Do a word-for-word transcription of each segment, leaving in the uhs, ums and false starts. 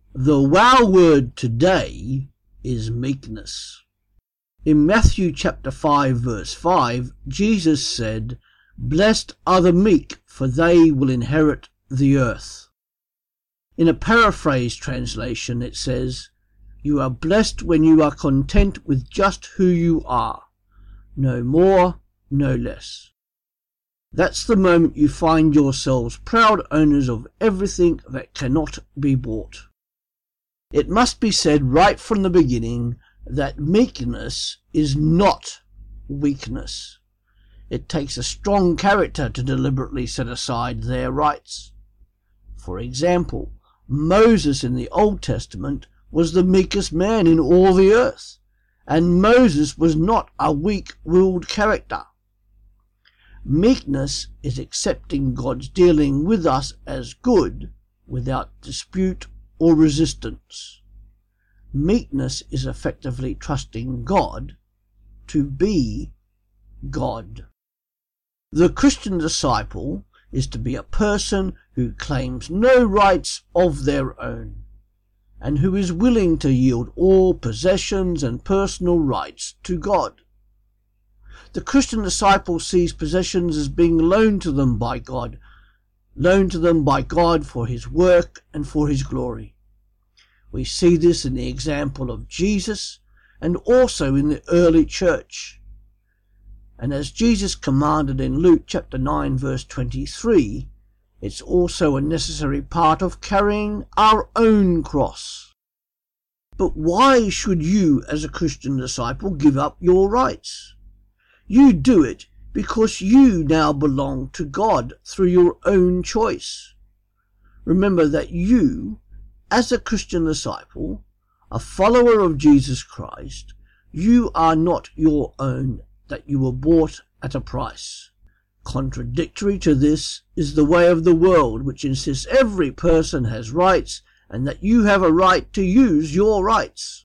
The wow word today is meekness. In Matthew chapter five verse five, Jesus said, "Blessed are the meek, for they will inherit the earth." In a paraphrased translation it says, "You are blessed when you are content with just who you are, no more, no less." That's the moment you find yourselves proud owners of everything that cannot be bought. It must be said right from the beginning that meekness is not weakness. It takes a strong character to deliberately set aside their rights. For example, Moses in the Old Testament was the meekest man in all the earth, and Moses was not a weak-willed character. Meekness is accepting God's dealing with us as good without dispute or resistance. Meekness is effectively trusting God to be God. The Christian disciple is to be a person who claims no rights of their own, and who is willing to yield all possessions and personal rights to God. The Christian disciple sees possessions as being loaned to them by God, loaned to them by God for his work and for his glory. We see this in the example of Jesus and also in the early church. And as Jesus commanded in Luke chapter nine verse twenty-three, it's also a necessary part of carrying our own cross. But why should you as a Christian disciple give up your rights? You do it because you now belong to God through your own choice. Remember that you, as a Christian disciple, a follower of Jesus Christ, you are not your own, that you were bought at a price. Contradictory to this is the way of the world, which insists every person has rights and that you have a right to use your rights.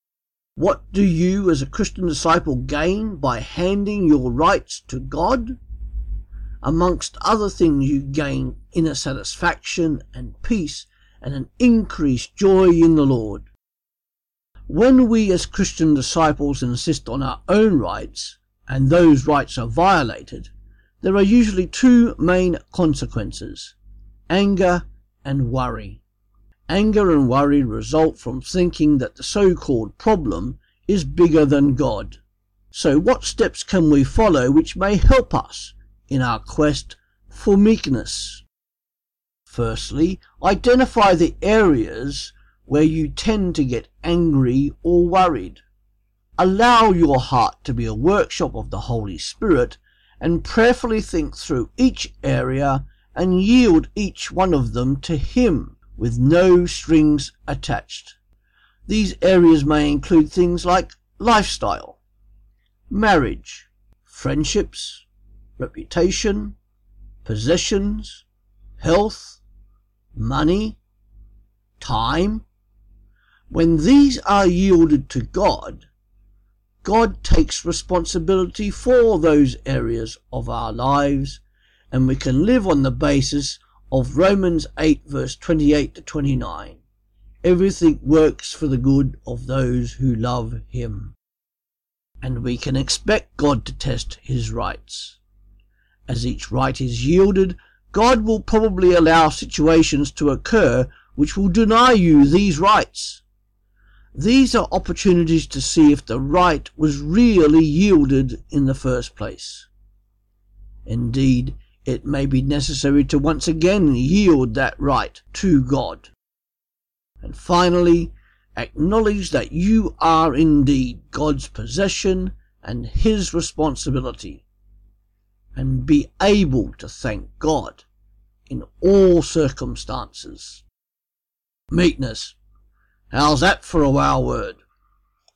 What do you as a Christian disciple gain by handing your rights to God? Amongst other things, you gain inner satisfaction and peace and an increased joy in the Lord. When we as Christian disciples insist on our own rights, and those rights are violated, there are usually two main consequences: anger and worry. Anger and worry result from thinking that the so-called problem is bigger than God. So what steps can we follow which may help us in our quest for meekness? Firstly, identify the areas where you tend to get angry or worried. Allow your heart to be a workshop of the Holy Spirit and prayerfully think through each area and yield each one of them to Him with no strings attached. These areas may include things like lifestyle, marriage, friendships, reputation, possessions, health, money, time. When these are yielded to God, God takes responsibility for those areas of our lives, and we can live on the basis of Romans eight verse twenty-eight to twenty-nine. Everything works for the good of those who love Him. And we can expect God to test His rights. As each right is yielded, God will probably allow situations to occur which will deny you these rights. These are opportunities to see if the right was really yielded in the first place. Indeed, it may be necessary to once again yield that right to God. And finally, acknowledge that you are indeed God's possession and His responsibility, and be able to thank God in all circumstances. Meekness. How's that for a wow word?